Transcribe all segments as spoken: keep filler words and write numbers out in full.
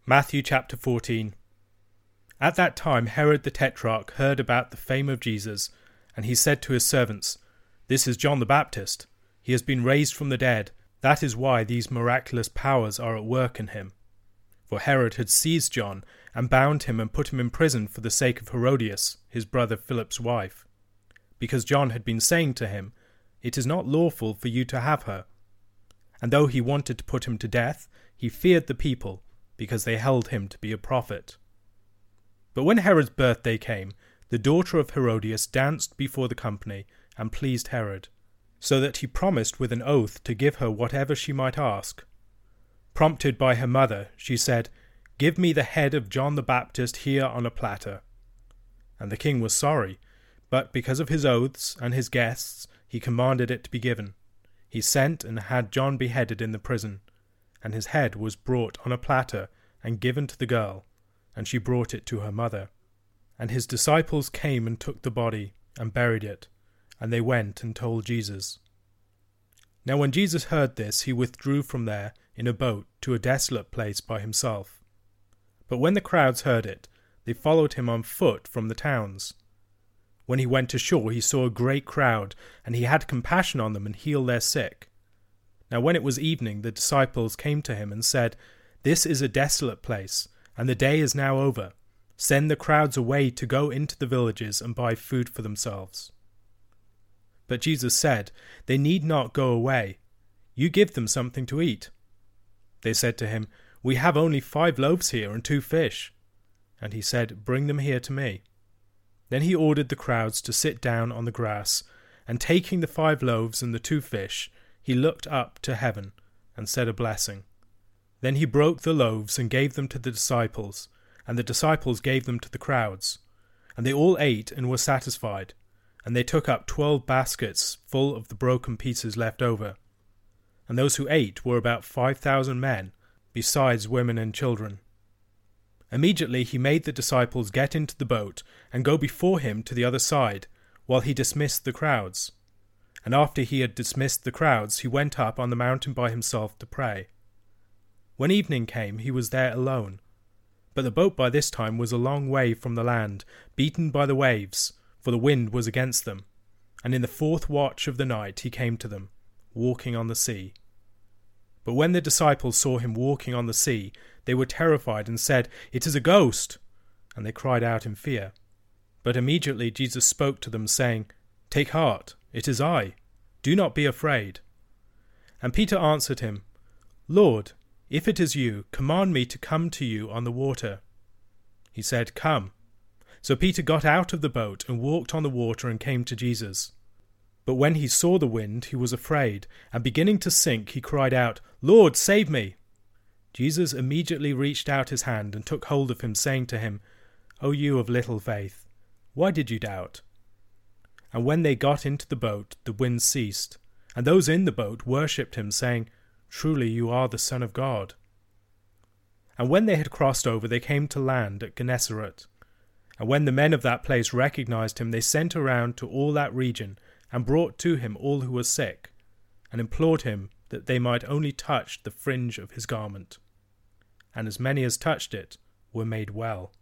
Matthew chapter fourteen. At that time Herod the Tetrarch heard about the fame of Jesus, and he said to his servants, "This is John the Baptist. He has been raised from the dead. That is why these miraculous powers are at work in him." For Herod had seized John, and bound him and put him in prison for the sake of Herodias, his brother Philip's wife, because John had been saying to him, "It is not lawful for you to have her." And though he wanted to put him to death, he feared the people, because they held him to be a prophet. But when Herod's birthday came, the daughter of Herodias danced before the company and pleased Herod, so that he promised with an oath to give her whatever she might ask. Prompted by her mother, she said, "Give me the head of John the Baptist here on a platter." And the king was sorry, but because of his oaths and his guests, he commanded it to be given. He sent and had John beheaded in the prison, and his head was brought on a platter and given to the girl, and she brought it to her mother. And his disciples came and took the body and buried it, and they went and told Jesus. Now when Jesus heard this, he withdrew from there in a boat to a desolate place by himself. But when the crowds heard it, they followed him on foot from the towns. When he went ashore, he saw a great crowd, and he had compassion on them and healed their sick. Now when it was evening, the disciples came to him and said, "This is a desolate place, and the day is now over. Send the crowds away to go into the villages and buy food for themselves." But Jesus said, "They need not go away. You give them something to eat." They said to him, "We have only five loaves here and two fish." And he said, "Bring them here to me." Then he ordered the crowds to sit down on the grass, and taking the five loaves and the two fish, he looked up to heaven and said a blessing. Then he broke the loaves and gave them to the disciples, and the disciples gave them to the crowds. And they all ate and were satisfied, and they took up twelve baskets full of the broken pieces left over. And those who ate were about five thousand men, besides women and children. Immediately he made the disciples get into the boat and go before him to the other side, while he dismissed the crowds. And after he had dismissed the crowds, he went up on the mountain by himself to pray. When evening came, he was there alone. But the boat by this time was a long way from the land, beaten by the waves, for the wind was against them. And in the fourth watch of the night he came to them, walking on the sea. But when the disciples saw him walking on the sea, they were terrified and said, "It is a ghost!" And they cried out in fear. But immediately Jesus spoke to them, saying, "Take heart, it is I. Do not be afraid." And Peter answered him, "Lord, if it is you, command me to come to you on the water." He said, "Come." So Peter got out of the boat and walked on the water and came to Jesus. But when he saw the wind, he was afraid, and beginning to sink, he cried out, "Lord, save me!" Jesus immediately reached out his hand and took hold of him, saying to him, "O you of little faith, why did you doubt?" And when they got into the boat, the wind ceased, and those in the boat worshipped him, saying, "Truly you are the Son of God." And when they had crossed over, they came to land at Gennesaret. And when the men of that place recognized him, they sent around to all that region, and brought to him all who were sick, and implored him that they might only touch the fringe of his garment. And as many as touched it were made well.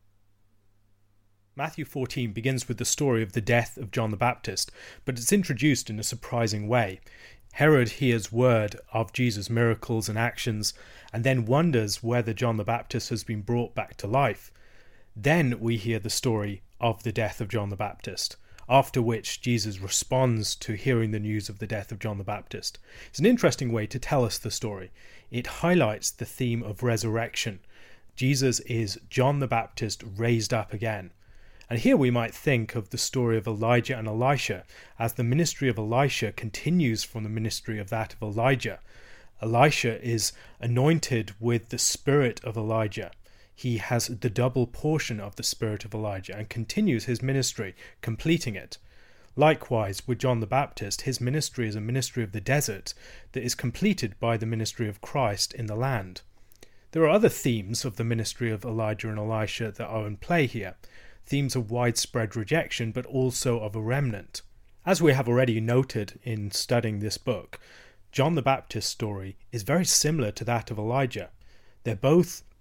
Matthew fourteen begins with the story of the death of John the Baptist, but it's introduced in a surprising way. Herod hears word of Jesus' miracles and actions, and then wonders whether John the Baptist has been brought back to life. Then we hear the story of the death of John the Baptist, after which Jesus responds to hearing the news of the death of John the Baptist. It's an interesting way to tell us the story. It highlights the theme of resurrection. Jesus is John the Baptist raised up again. And here we might think of the story of Elijah and Elisha, as the ministry of Elisha continues from the ministry of that of Elijah. Elisha is anointed with the spirit of Elijah. He has the double portion of the spirit of Elijah and continues his ministry, completing it. Likewise, with John the Baptist, his ministry is a ministry of the desert that is completed by the ministry of Christ in the land. There are other themes of the ministry of Elijah and Elisha that are in play here, themes of widespread rejection, but also of a remnant. As we have already noted in studying this book, John the Baptist's story is very similar to that of Elijah. They're both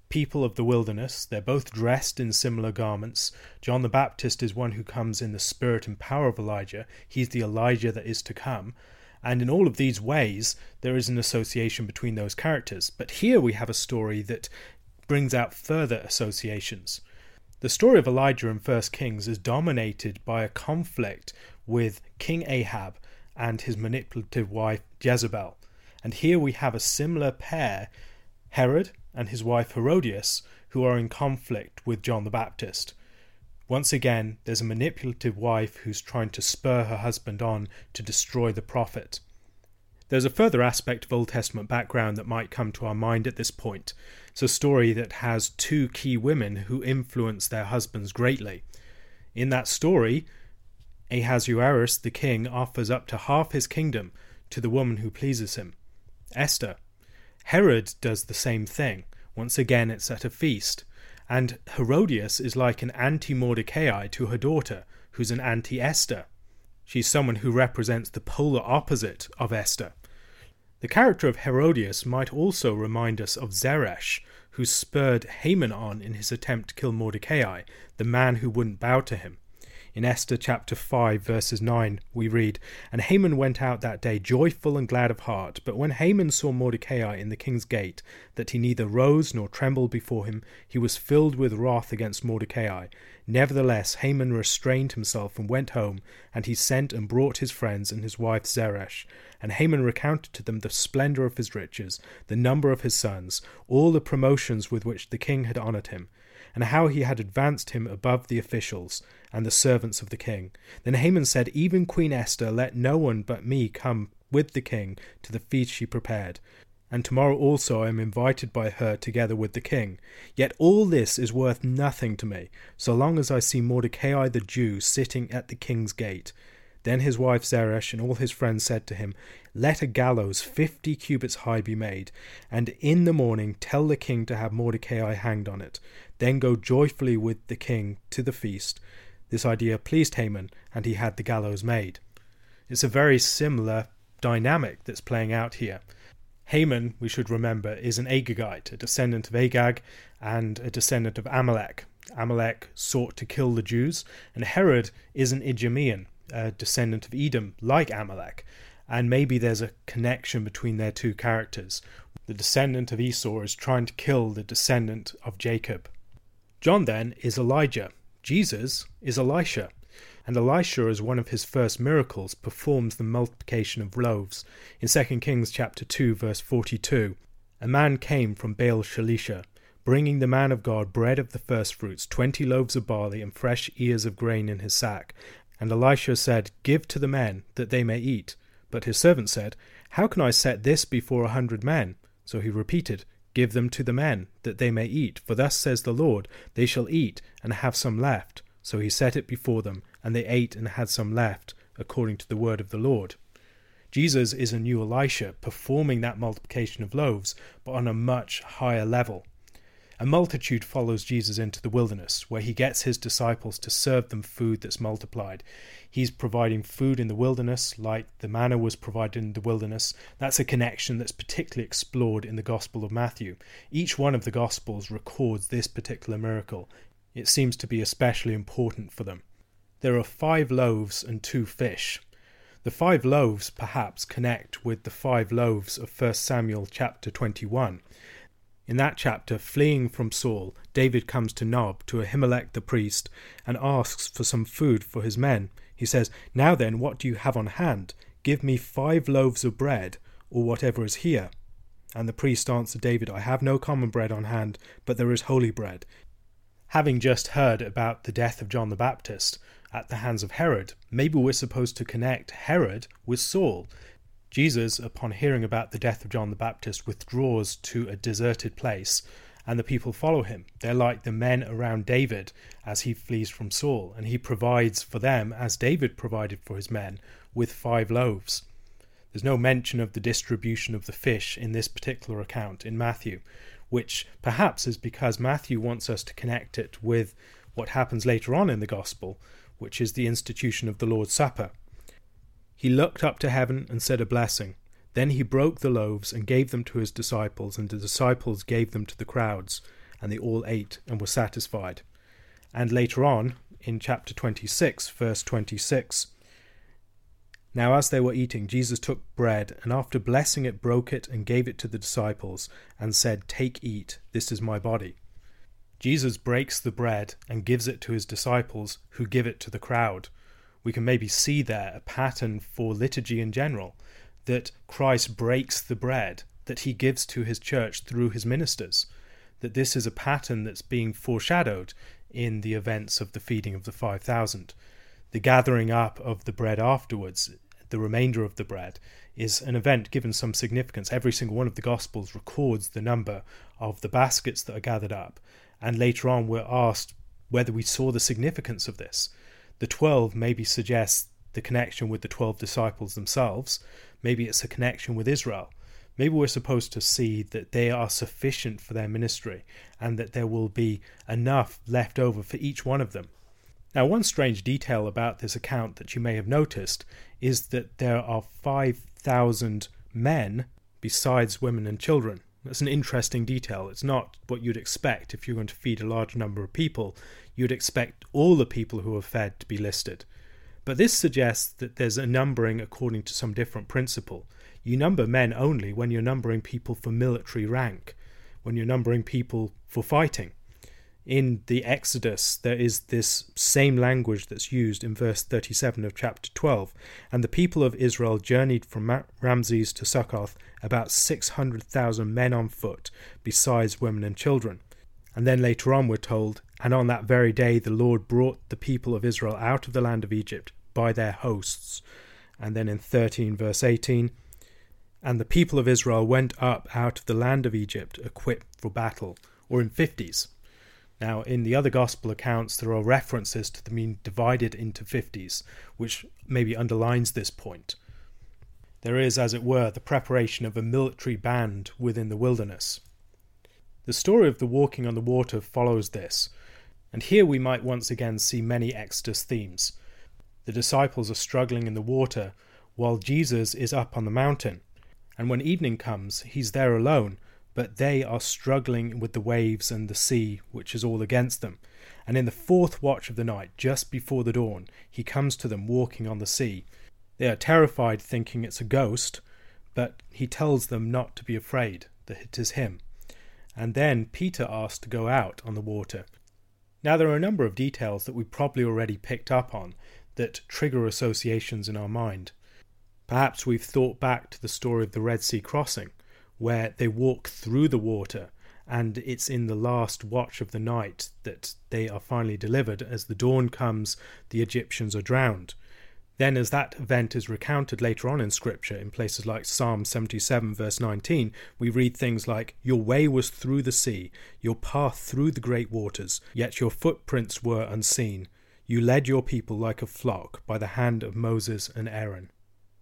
people of the wilderness. They're both dressed in similar garments. John the Baptist is one who comes in the spirit and power of Elijah. He's the Elijah that is to come. And in all of these ways, there is an association between those characters. But here we have a story that brings out further associations. The story of Elijah in First Kings is dominated by a conflict with King Ahab and his manipulative wife Jezebel. And here we have a similar pair, Herod and his wife Herodias, who are in conflict with John the Baptist. Once again, there's a manipulative wife who's trying to spur her husband on to destroy the prophet. There's a further aspect of Old Testament background that might come to our mind at this point. It's a story that has two key women who influence their husbands greatly. In that story, Ahasuerus the king offers up to half his kingdom to the woman who pleases him, Esther. Herod does the same thing. Once again, it's at a feast. And Herodias is like an anti-Mordecai to her daughter, who's an anti-Esther. She's someone who represents the polar opposite of Esther. The character of Herodias might also remind us of Zeresh, who spurred Haman on in his attempt to kill Mordecai, the man who wouldn't bow to him. In Esther chapter five, verses nine, we read, "And Haman went out that day joyful and glad of heart. But when Haman saw Mordecai in the king's gate, that he neither rose nor trembled before him, he was filled with wrath against Mordecai. Nevertheless Haman restrained himself and went home, and he sent and brought his friends and his wife Zeresh. And Haman recounted to them the splendour of his riches, the number of his sons, all the promotions with which the king had honoured him, and how he had advanced him above the officials and the servants of the king. Then Haman said, Even Queen Esther, let no one but me come with the king to the feast she prepared. And tomorrow also I am invited by her together with the king. Yet all this is worth nothing to me, so long as I see Mordecai the Jew sitting at the king's gate. Then his wife Zeresh and all his friends said to him, Let a gallows fifty cubits high be made, and in the morning tell the king to have Mordecai hanged on it. Then go joyfully with the king to the feast. This idea pleased Haman, and he had the gallows made." It's a very similar dynamic that's playing out here. Haman, we should remember, is an Agagite, a descendant of Agag and a descendant of Amalek. Amalek sought to kill the Jews, and Herod is an Idumean, a descendant of Edom, like Amalek. And maybe there's a connection between their two characters. The descendant of Esau is trying to kill the descendant of Jacob. John, then, is Elijah. Jesus is Elisha. And Elisha, as one of his first miracles, performs the multiplication of loaves. In Second Kings chapter two, verse forty-two, "A man came from Baal-Shalisha, bringing the man of God bread of the firstfruits, twenty loaves of barley, and fresh ears of grain in his sack. And Elisha said, Give to the men, that they may eat. But his servant said, How can I set this before a hundred men? So he repeated, Give them to the men, that they may eat. For thus says the Lord, They shall eat, and have some left. So he set it before them, and they ate and had some left, according to the word of the Lord." Jesus is a new Elisha, performing that multiplication of loaves, but on a much higher level. A multitude follows Jesus into the wilderness, where he gets his disciples to serve them food that's multiplied. He's providing food in the wilderness, like the manna was provided in the wilderness. That's a connection that's particularly explored in the Gospel of Matthew. Each one of the Gospels records this particular miracle. It seems to be especially important for them. There are five loaves and two fish. The five loaves perhaps connect with the five loaves of First Samuel chapter twenty-one. In that chapter, fleeing from Saul, David comes to Nob, to Ahimelech the priest, and asks for some food for his men. He says, "Now then, what do you have on hand? Give me five loaves of bread, or whatever is here." And the priest answered David, "I have no common bread on hand, but there is holy bread." Having just heard about the death of John the Baptist at the hands of Herod, maybe we're supposed to connect Herod with Saul. Jesus, upon hearing about the death of John the Baptist, withdraws to a deserted place, and the people follow him. They're like the men around David as he flees from Saul, and he provides for them, as David provided for his men, with five loaves. There's no mention of the distribution of the fish in this particular account in Matthew, which perhaps is because Matthew wants us to connect it with what happens later on in the Gospel, which is the institution of the Lord's Supper. He looked up to heaven and said a blessing. Then he broke the loaves and gave them to his disciples, and the disciples gave them to the crowds. and they all ate and were satisfied. And later on, in chapter twenty-six, verse twenty-six, "Now as they were eating, Jesus took bread, and after blessing it, broke it, and gave it to the disciples, and said, 'Take, eat, this is my body.'" Jesus breaks the bread and gives it to his disciples, who give it to the crowd. We can maybe see there a pattern for liturgy in general, that Christ breaks the bread that he gives to his church through his ministers, that this is a pattern that's being foreshadowed in the events of the feeding of the five thousand. The gathering up of the bread afterwards, the remainder of the bread, is an event given some significance. Every single one of the Gospels records the number of the baskets that are gathered up, and later on we're asked whether we saw the significance of this. The twelve maybe suggests the connection with the twelve disciples themselves. Maybe it's a connection with Israel. Maybe we're supposed to see that they are sufficient for their ministry and that there will be enough left over for each one of them. Now, one strange detail about this account that you may have noticed is that there are five thousand men besides women and children. That's an interesting detail. It's not what you'd expect if you're going to feed a large number of people. You'd expect all the people who are fed to be listed. But this suggests that there's a numbering according to some different principle. You number men only when you're numbering people for military rank, when you're numbering people for fighting. In the Exodus, there is this same language that's used in verse thirty-seven of chapter twelve. "And the people of Israel journeyed from Ramses to Succoth, about six hundred thousand men on foot, besides women and children." And then later on we're told, "And on that very day the Lord brought the people of Israel out of the land of Egypt by their hosts." And then in thirteen verse eighteen, "And the people of Israel went up out of the land of Egypt equipped for battle," or in fifties. Now, in the other gospel accounts, there are references to them being divided into fifties, which maybe underlines this point. There is, as it were, the preparation of a military band within the wilderness. The story of the walking on the water follows this, and here we might once again see many Exodus themes. The disciples are struggling in the water, while Jesus is up on the mountain, and when evening comes, he's there alone, but they are struggling with the waves and the sea, which is all against them. And in the fourth watch of the night, just before the dawn, he comes to them walking on the sea. They are terrified, thinking it's a ghost, but he tells them not to be afraid, that it is him. And then Peter asks to go out on the water. Now, there are a number of details that we probably already picked up on that trigger associations in our mind. Perhaps we've thought back to the story of the Red Sea crossing, where they walk through the water, and it's in the last watch of the night that they are finally delivered. As the dawn comes, the Egyptians are drowned. Then, as that event is recounted later on in Scripture, in places like Psalm seventy-seven verse nineteen, we read things like, "Your way was through the sea, your path through the great waters, yet your footprints were unseen. You led your people like a flock by the hand of Moses and Aaron."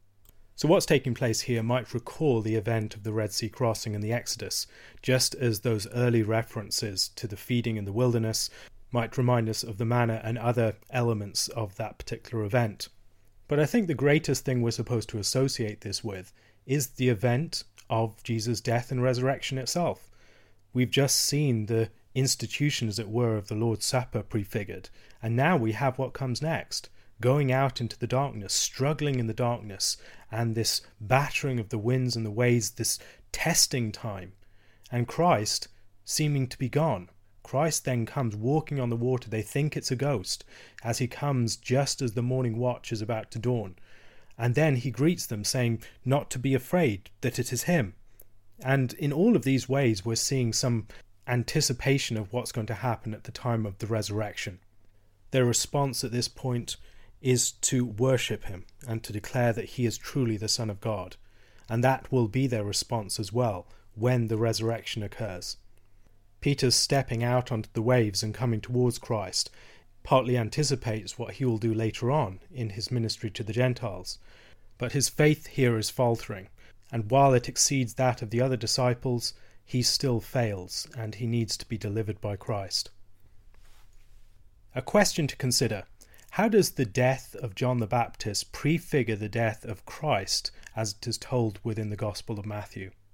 So what's taking place here might recall the event of the Red Sea crossing in the Exodus, just as those early references to the feeding in the wilderness might remind us of the manna and other elements of that particular event. But I think the greatest thing we're supposed to associate this with is the event of Jesus' death and resurrection itself. We've just seen the institution, as it were, of the Lord's Supper prefigured, and now we have what comes next. Going out into the darkness, struggling in the darkness, and this battering of the winds and the waves, this testing time, and Christ seeming to be gone. Christ then comes walking on the water. They think it's a ghost, as he comes just as the morning watch is about to dawn. And then he greets them, saying not to be afraid, that it is him. And in all of these ways, we're seeing some anticipation of what's going to happen at the time of the resurrection. Their response at this point is to worship him and to declare that he is truly the Son of God. And that will be their response as well when the resurrection occurs. Peter's stepping out onto the waves and coming towards Christ partly anticipates what he will do later on in his ministry to the Gentiles. But his faith here is faltering, and while it exceeds that of the other disciples, he still fails, and he needs to be delivered by Christ. A question to consider. How does the death of John the Baptist prefigure the death of Christ as it is told within the Gospel of Matthew?